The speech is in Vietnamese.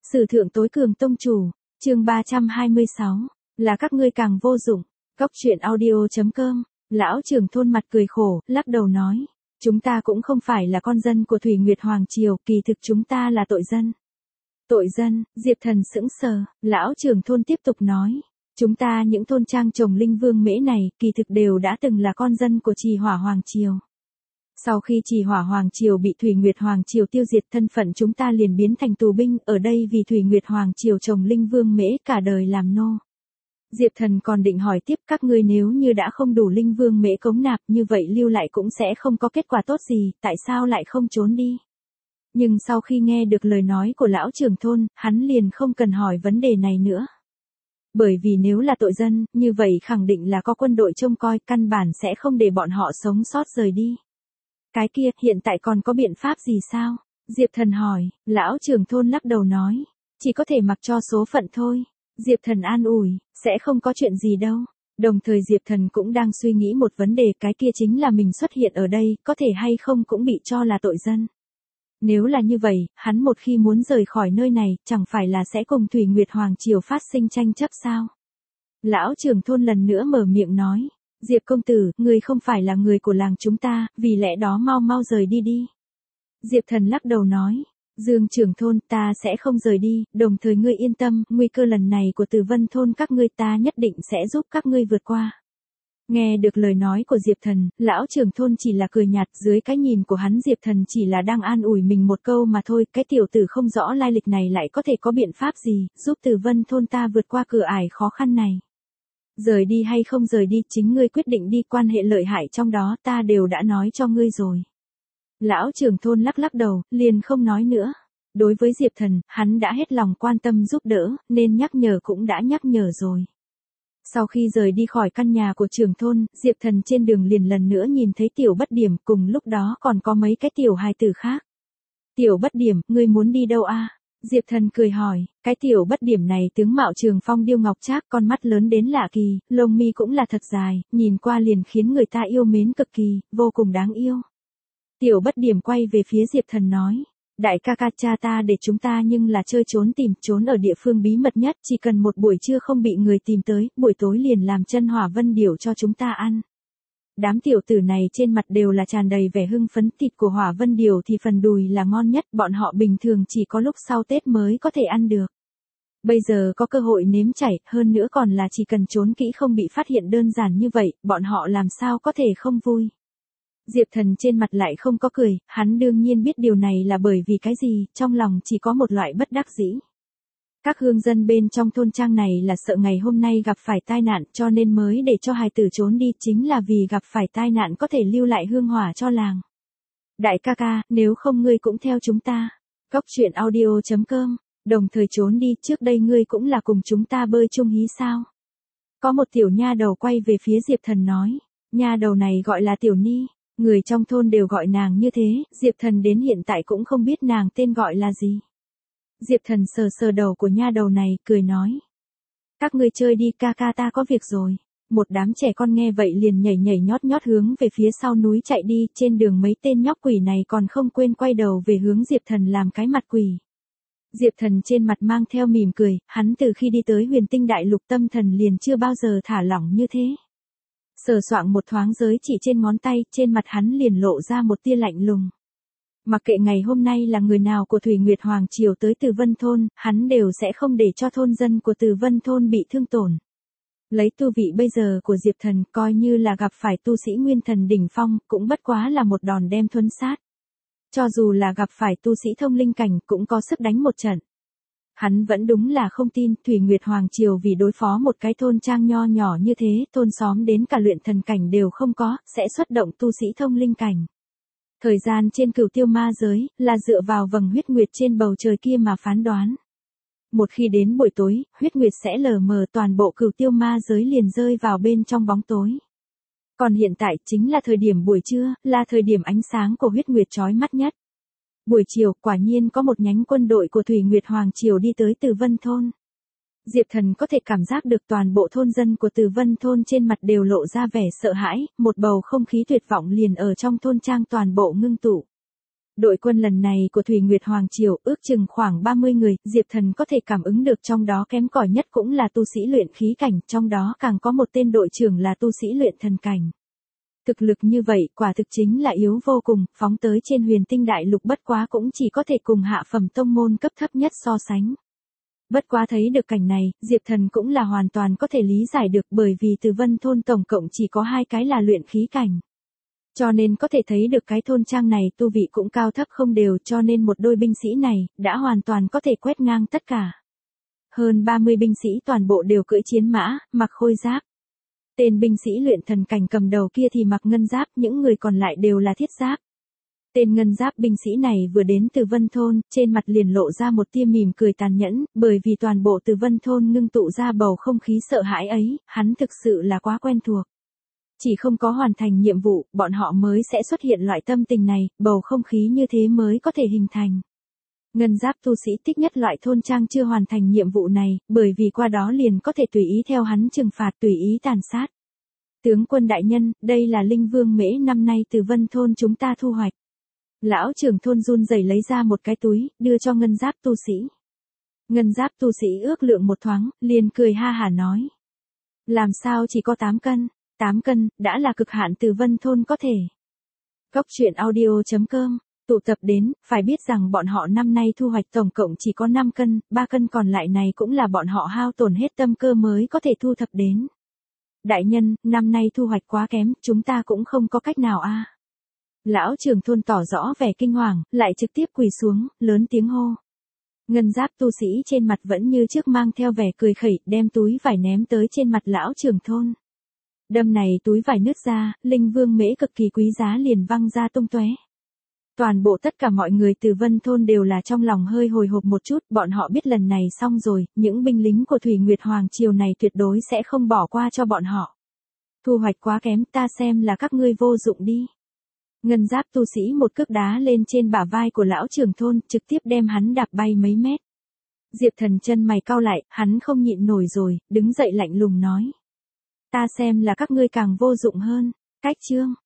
Sử thượng tối cường tông chủ, chương 326, là các ngươi càng vô dụng. Góc truyện audio.com, lão trưởng thôn mặt cười khổ, lắc đầu nói, chúng ta cũng không phải là con dân của Thủy Nguyệt Hoàng Triều, kỳ thực chúng ta là tội dân. Tội dân, Diệp Thần sững sờ, lão trưởng thôn tiếp tục nói, chúng ta những thôn trang trồng linh vương mễ này, kỳ thực đều đã từng là con dân của Trì Hỏa Hoàng Triều. Sau khi Trì Hỏa Hoàng Triều bị Thủy Nguyệt Hoàng Triều tiêu diệt, thân phận chúng ta liền biến thành tù binh, ở đây vì Thủy Nguyệt Hoàng Triều trồng linh vương mễ cả đời làm nô. Diệp Thần còn định hỏi tiếp, các ngươi nếu như đã không đủ linh vương mễ cống nạp, như vậy lưu lại cũng sẽ không có kết quả tốt gì, tại sao lại không trốn đi? Nhưng sau khi nghe được lời nói của lão trưởng thôn, hắn liền không cần hỏi vấn đề này nữa. Bởi vì nếu là tội dân, như vậy khẳng định là có quân đội trông coi, căn bản sẽ không để bọn họ sống sót rời đi. Cái kia, hiện tại còn có biện pháp gì sao? Diệp Thần hỏi, lão trưởng thôn lắc đầu nói, chỉ có thể mặc cho số phận thôi. Diệp Thần an ủi, sẽ không có chuyện gì đâu. Đồng thời Diệp Thần cũng đang suy nghĩ một vấn đề, cái kia chính là mình xuất hiện ở đây, có thể hay không cũng bị cho là tội dân. Nếu là như vậy, hắn một khi muốn rời khỏi nơi này, chẳng phải là sẽ cùng Thủy Nguyệt Hoàng Triều phát sinh tranh chấp sao? Lão trưởng thôn lần nữa mở miệng nói, Diệp công tử, ngươi không phải là người của làng chúng ta, vì lẽ đó mau mau rời đi đi. Diệp Thần lắc đầu nói, Dương trưởng thôn, ta sẽ không rời đi, đồng thời ngươi yên tâm, nguy cơ lần này của Từ Vân thôn các ngươi ta nhất định sẽ giúp các ngươi vượt qua. Nghe được lời nói của Diệp Thần, lão trưởng thôn chỉ là cười nhạt, dưới cái nhìn của hắn Diệp Thần chỉ là đang an ủi mình một câu mà thôi, cái tiểu tử không rõ lai lịch này lại có thể có biện pháp gì, giúp Từ Vân thôn ta vượt qua cửa ải khó khăn này. Rời đi hay không rời đi, chính ngươi quyết định đi, quan hệ lợi hại trong đó ta đều đã nói cho ngươi rồi. Lão trưởng thôn lắc lắc đầu, liền không nói nữa. Đối với Diệp Thần, hắn đã hết lòng quan tâm giúp đỡ, nên nhắc nhở cũng đã nhắc nhở rồi. Sau khi rời đi khỏi căn nhà của trưởng thôn, Diệp Thần trên đường liền lần nữa nhìn thấy Tiểu Bất Điểm, cùng lúc đó còn có mấy cái tiểu hài tử khác. Tiểu Bất Điểm, ngươi muốn đi đâu a? Diệp Thần cười hỏi, cái Tiểu Bất Điểm này tướng mạo trường phong điêu ngọc trác, con mắt lớn đến lạ kỳ, lông mi cũng là thật dài, nhìn qua liền khiến người ta yêu mến cực kỳ, vô cùng đáng yêu. Tiểu Bất Điểm quay về phía Diệp Thần nói, đại ca ca, cha ta để chúng ta nhưng là chơi trốn tìm, trốn ở địa phương bí mật nhất, chỉ cần một buổi trưa không bị người tìm tới, buổi tối liền làm chân hỏa vân điểu cho chúng ta ăn. Đám tiểu tử này trên mặt đều là tràn đầy vẻ hưng phấn, thịt của hỏa vân điểu thì phần đùi là ngon nhất, bọn họ bình thường chỉ có lúc sau Tết mới có thể ăn được. Bây giờ có cơ hội nếm trải, hơn nữa còn là chỉ cần trốn kỹ không bị phát hiện đơn giản như vậy, bọn họ làm sao có thể không vui. Diệp Thần trên mặt lại không có cười, hắn đương nhiên biết điều này là bởi vì cái gì, trong lòng chỉ có một loại bất đắc dĩ. Các hương dân bên trong thôn trang này là sợ ngày hôm nay gặp phải tai nạn cho nên mới để cho hài tử trốn đi, chính là vì gặp phải tai nạn có thể lưu lại hương hỏa cho làng. Đại ca ca, nếu không ngươi cũng theo chúng ta. Góc truyện audio.com, đồng thời trốn đi, trước đây ngươi cũng là cùng chúng ta bơi chung hí sao? Có một tiểu nha đầu quay về phía Diệp Thần nói, nha đầu này gọi là Tiểu Ni. Người trong thôn đều gọi nàng như thế, Diệp Thần đến hiện tại cũng không biết nàng tên gọi là gì. Diệp Thần sờ sờ đầu của nha đầu này, cười nói. Các ngươi chơi đi, ca ca ta có việc rồi. Một đám trẻ con nghe vậy liền nhảy nhảy nhót nhót hướng về phía sau núi chạy đi, trên đường mấy tên nhóc quỷ này còn không quên quay đầu về hướng Diệp Thần làm cái mặt quỷ. Diệp Thần trên mặt mang theo mỉm cười, hắn từ khi đi tới Huyền Tinh Đại Lục tâm thần liền chưa bao giờ thả lỏng như thế. Sờ soạng một thoáng giới chỉ trên ngón tay, trên mặt hắn liền lộ ra một tia lạnh lùng. Mặc kệ ngày hôm nay là người nào của Thủy Nguyệt Hoàng Triều tới Từ Vân thôn, hắn đều sẽ không để cho thôn dân của Từ Vân thôn bị thương tổn. Lấy tu vị bây giờ của Diệp Thần, coi như là gặp phải tu sĩ Nguyên Thần đỉnh phong, cũng bất quá là một đòn đem thuấn sát. Cho dù là gặp phải tu sĩ thông linh cảnh, cũng có sức đánh một trận. Hắn vẫn đúng là không tin Thủy Nguyệt Hoàng Triều vì đối phó một cái thôn trang nho nhỏ như thế, thôn xóm đến cả luyện thần cảnh đều không có, sẽ xuất động tu sĩ thông linh cảnh. Thời gian trên Cửu Tiêu Ma giới, là dựa vào vầng huyết nguyệt trên bầu trời kia mà phán đoán. Một khi đến buổi tối, huyết nguyệt sẽ lờ mờ, toàn bộ Cửu Tiêu Ma giới liền rơi vào bên trong bóng tối. Còn hiện tại chính là thời điểm buổi trưa, là thời điểm ánh sáng của huyết nguyệt chói mắt nhất. Buổi chiều, quả nhiên có một nhánh quân đội của Thủy Nguyệt Hoàng Triều đi tới Từ Vân thôn. Diệp Thần có thể cảm giác được toàn bộ thôn dân của Từ Vân thôn trên mặt đều lộ ra vẻ sợ hãi, một bầu không khí tuyệt vọng liền ở trong thôn trang toàn bộ ngưng tụ. Đội quân lần này của Thủy Nguyệt Hoàng Triều ước chừng khoảng 30 người, Diệp Thần có thể cảm ứng được trong đó kém cỏi nhất cũng là tu sĩ luyện khí cảnh, trong đó càng có một tên đội trưởng là tu sĩ luyện thần cảnh. Thực lực như vậy quả thực chính là yếu vô cùng, phóng tới trên huyền tinh đại lục bất quá cũng chỉ có thể cùng hạ phẩm tông môn cấp thấp nhất so sánh. Bất quá thấy được cảnh này, Diệp Thần cũng là hoàn toàn có thể lý giải được bởi vì từ Vân Thôn tổng cộng chỉ có 2 cái là luyện khí cảnh. Cho nên có thể thấy được cái thôn trang này tu vị cũng cao thấp không đều cho nên một đôi binh sĩ này đã hoàn toàn có thể quét ngang tất cả. Hơn 30 binh sĩ toàn bộ đều cưỡi chiến mã, mặc khôi giáp. Tên binh sĩ luyện thần cảnh cầm đầu kia thì mặc ngân giáp, những người còn lại đều là thiết giáp. Tên ngân giáp binh sĩ này vừa đến từ Vân Thôn, trên mặt liền lộ ra một tia mỉm cười tàn nhẫn, bởi vì toàn bộ từ Vân Thôn ngưng tụ ra bầu không khí sợ hãi ấy, hắn thực sự là quá quen thuộc. Chỉ không có hoàn thành nhiệm vụ, bọn họ mới sẽ xuất hiện loại tâm tình này, bầu không khí như thế mới có thể hình thành. Ngân giáp tu sĩ thích nhất loại thôn trang chưa hoàn thành nhiệm vụ này, bởi vì qua đó liền có thể tùy ý theo hắn trừng phạt tùy ý tàn sát. Tướng quân đại nhân, đây là linh vương mễ năm nay từ Vân Thôn chúng ta thu hoạch. Lão trưởng thôn run rẩy lấy ra một cái túi, đưa cho ngân giáp tu sĩ. Ngân giáp tu sĩ ước lượng một thoáng, liền cười ha hả nói. Làm sao chỉ có 8 cân? 8 cân, đã là cực hạn từ Vân Thôn có thể. Góc truyện audio.com, tụ tập đến, phải biết rằng bọn họ năm nay thu hoạch tổng cộng chỉ có 5 cân, 3 cân còn lại này cũng là bọn họ hao tổn hết tâm cơ mới có thể thu thập đến. Đại nhân, năm nay thu hoạch quá kém, chúng ta cũng không có cách nào a. Lão trưởng thôn tỏ rõ vẻ kinh hoàng, lại trực tiếp quỳ xuống, lớn tiếng hô. Ngân giáp tu sĩ trên mặt vẫn như trước mang theo vẻ cười khẩy, đem túi vải ném tới trên mặt lão trưởng thôn. Đâm này túi vải nứt ra, linh vương mễ cực kỳ quý giá liền văng ra tung tóe. Toàn bộ tất cả mọi người từ Vân Thôn đều là trong lòng hơi hồi hộp một chút, bọn họ biết lần này xong rồi, những binh lính của Thủy Nguyệt Hoàng Triều này tuyệt đối sẽ không bỏ qua cho bọn họ. Thu hoạch quá kém, ta xem là các ngươi vô dụng đi. Ngân giáp tu sĩ một cước đá lên trên bả vai của lão trưởng thôn, trực tiếp đem hắn đạp bay mấy mét. Diệp Thần chân mày cau lại, hắn không nhịn nổi rồi, đứng dậy lạnh lùng nói. Ta xem là các ngươi càng vô dụng hơn. Cách chương